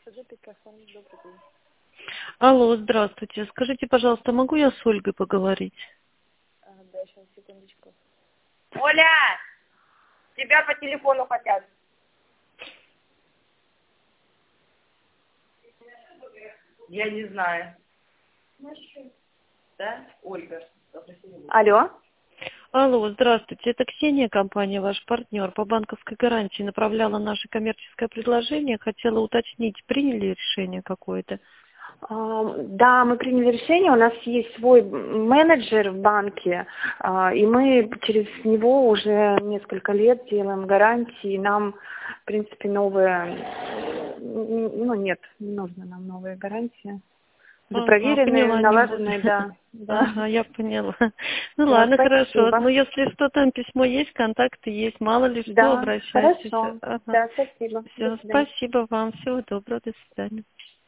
Алло, здравствуйте. Скажите, пожалуйста, могу я с Ольгой поговорить? Оля, тебя по телефону хотят. Я не знаю. Да, Ольга. Алло. Алло, здравствуйте. Это Ксения, компания «Ваш партнер» по банковской гарантии направляла наше коммерческое предложение. Хотела уточнить, приняли решение какое-то? Да, мы приняли решение, у нас есть свой менеджер в банке, и мы через него уже несколько лет делаем гарантии, нам, в принципе, новые, нет, не нужно нам новые гарантии. Уже проверенные, Поняла, не налаженные, буду. да. Ага, я поняла. Ну Да, ладно, хорошо. спасибо. Ну если что, там письмо есть, контакты есть, мало ли что, Да, обращайтесь. хорошо. Ага. Да, спасибо. До Все, свидания. спасибо вам, всего доброго, до свидания.